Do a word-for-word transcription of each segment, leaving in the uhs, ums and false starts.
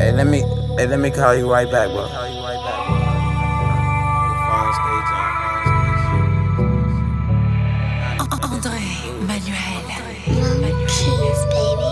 Hey, let me, hey, let me call you right back, bro. André Manuel. Keys, baby.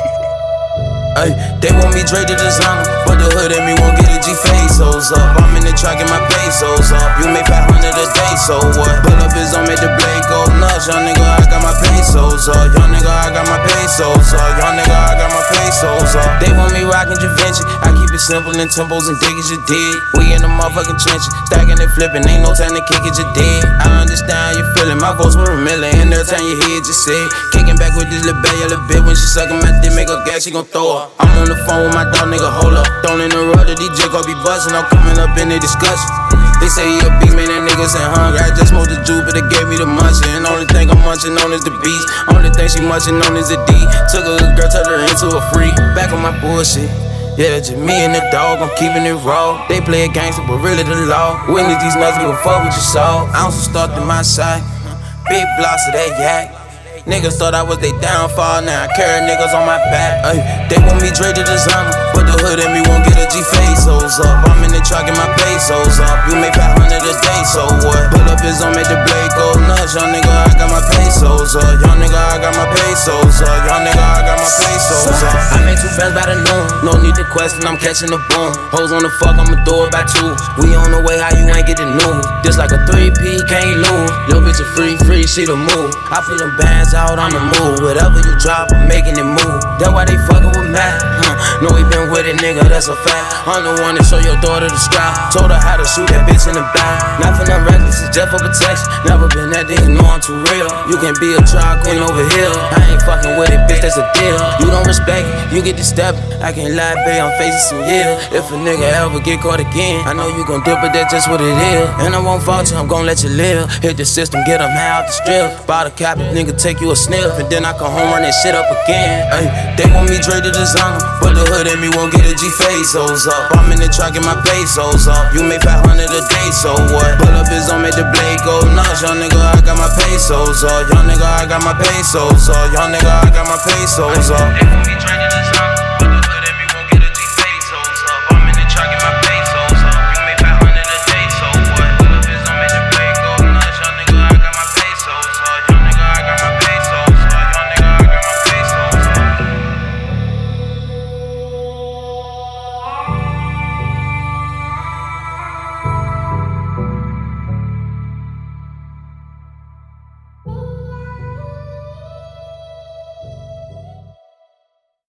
Ay, they want me Dre to designer, but the hood in me won't get a G pesos up. I'm in the truck and my pesos up. You make five hundred a day, so what? Pull up his on, make the blade go nuts. Young nigga, I got my pesos up. Young nigga, I got my pesos up. Young nigga, I got my pesos up. They want me rockin' Givenchy. I keep it simple in tempos and dig as you did. We in the motherfucking trenches, stacking and flipping. Ain't no time to kick it, you dead. I understand how you feelin'. My voice were a million, and every time you hear it, just say kicking back with this little bad yellow bit. When she suckin' my dick, make her gas, she gon' throw up. I'm on the phone with my dog, nigga, hold up. Don't interrupt the D J, gon' be buzzin'. I'm coming up in the discussion. They say he a beast, man, that niggas ain't hungry. I just smoked the juice, but they gave me the munchin'. And only thing I'm munchin' on is the beast. Only thing she munchin' on is the D. Took a little girl, turned her into a freak. Back on my bullshit. Yeah, just me and the dog, I'm keeping it raw. They play a gangster, but really the law. Witness these nuts, give a fuck what you saw. Ounces stuck to my side. Big blocks of that yak. Niggas thought I was they downfall, now I carry niggas on my back. Ay, they want me Dre to designer, but the hood in me won't get a G pesos up. I'm in the truck and my pesos up. You make five hundred a day, so what? Pull up his on, make the blade go nuts. Young nigga, I got my pesos up. Young nigga, I got my pesos up. Young nigga, I got my pesos up. I made two bands by the noon, no need to question, I'm catching the boom. Hoes on the fuck, I'ma do it by two. We on the way, how you ain't get the news? This like a three P, can't lose. Little bitch a free, free, she the move. I put them bands out on the move. Whatever you drop, I'm making it move. That's why they fucking with Matt. Huh. Know we been with it, nigga, that's a fact. I'm the one to show your daughter the sky. Told her how to shoot that bitch in the back. Not for nothing reckless, it's just for protection. Never been that, then you know I'm too real. You can be a trial queen over here. I ain't fucking with it, bitch, that's a deal. You don't respect it, you get the step. I can't lie, babe, I'm facing some years. If a nigga ever get caught again, I know you gon' dip, but that's just what it is. And I won't fault you, I'm gon' let you live. Hit the system, get them high out the strip. Buy the cap, nigga, take you a sniff. And then I come home, run that shit up again. Ay, they want me Dre to designer, but the hood in me won't get a G pesos up. I'm in the truck and my pesos up. You make five hundred a day, so what? Pull up his on, make the blade go nuts. Young nigga, I got my pesos up. Young nigga, I got my pesos up. Young nigga, I got my pesos up.